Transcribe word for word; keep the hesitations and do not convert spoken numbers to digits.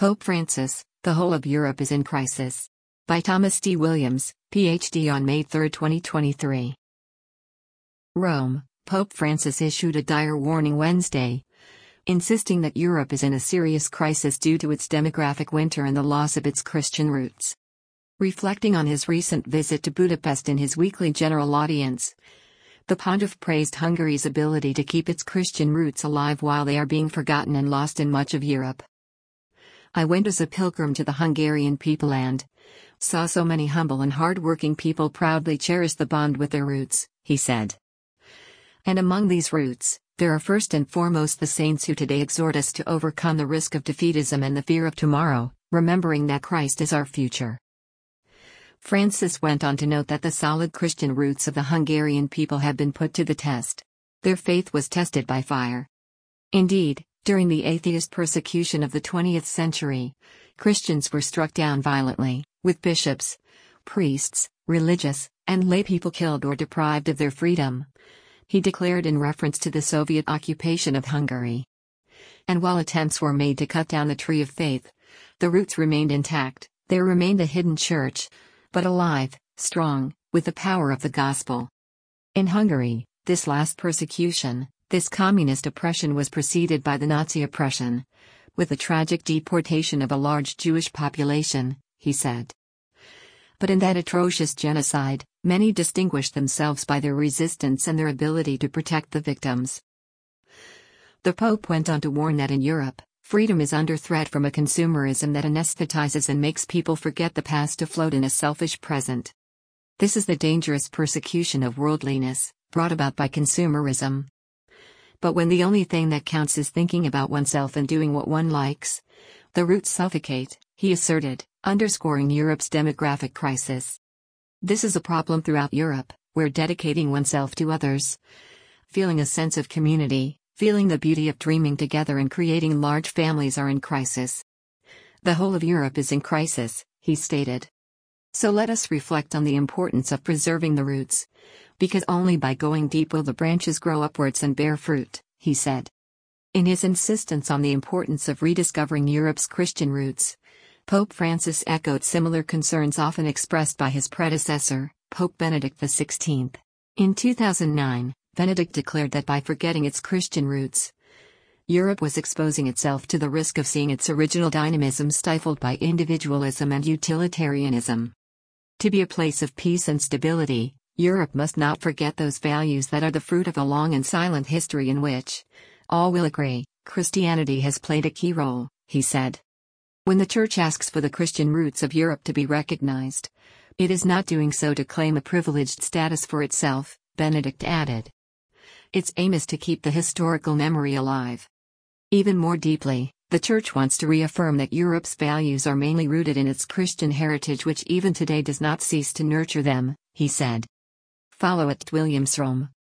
Pope Francis, the whole of Europe is in crisis. By Thomas D. Williams, P H D on May third twenty twenty-three. Rome, Pope Francis issued a dire warning Wednesday, insisting that Europe is in a serious crisis due to its demographic winter and the loss of its Christian roots. Reflecting on his recent visit to Budapest in his weekly general audience, the pontiff praised Hungary's ability to keep its Christian roots alive while they are being forgotten and lost in much of Europe. "I went as a pilgrim to the Hungarian people and saw so many humble and hard-working people proudly cherish the bond with their roots," he said. "And among these roots, there are first and foremost the saints who today exhort us to overcome the risk of defeatism and the fear of tomorrow, remembering that Christ is our future." Francis went on to note that the solid Christian roots of the Hungarian people have been put to the test. Their faith was tested by fire. Indeed, during the atheist persecution of the twentieth century, Christians were struck down violently, with bishops, priests, religious, and laypeople killed or deprived of their freedom, he declared in reference to the Soviet occupation of Hungary. And while attempts were made to cut down the tree of faith, the roots remained intact. There remained a hidden church, but alive, strong, with the power of the gospel. In Hungary, this last persecution, this communist oppression was preceded by the Nazi oppression, with the tragic deportation of a large Jewish population, he said. But in that atrocious genocide, many distinguished themselves by their resistance and their ability to protect the victims. The Pope went on to warn that in Europe, freedom is under threat from a consumerism that anesthetizes and makes people forget the past to float in a selfish present. This is the dangerous persecution of worldliness, brought about by consumerism. But when the only thing that counts is thinking about oneself and doing what one likes, the roots suffocate, he asserted, underscoring Europe's demographic crisis. This is a problem throughout Europe, where dedicating oneself to others, feeling a sense of community, feeling the beauty of dreaming together and creating large families are in crisis. The whole of Europe is in crisis, he stated. So let us reflect on the importance of preserving the roots, because only by going deep will the branches grow upwards and bear fruit, he said. In his insistence on the importance of rediscovering Europe's Christian roots, Pope Francis echoed similar concerns often expressed by his predecessor, Pope Benedict the sixteenth. In two thousand nine, Benedict declared that by forgetting its Christian roots, Europe was exposing itself to the risk of seeing its original dynamism stifled by individualism and utilitarianism. To be a place of peace and stability, Europe must not forget those values that are the fruit of a long and silent history in which, all will agree, Christianity has played a key role, he said. When the Church asks for the Christian roots of Europe to be recognized, it is not doing so to claim a privileged status for itself, Benedict added. Its aim is to keep the historical memory alive. Even more deeply, the Church wants to reaffirm that Europe's values are mainly rooted in its Christian heritage, which even today does not cease to nurture them, he said. Follow at Williams Rome.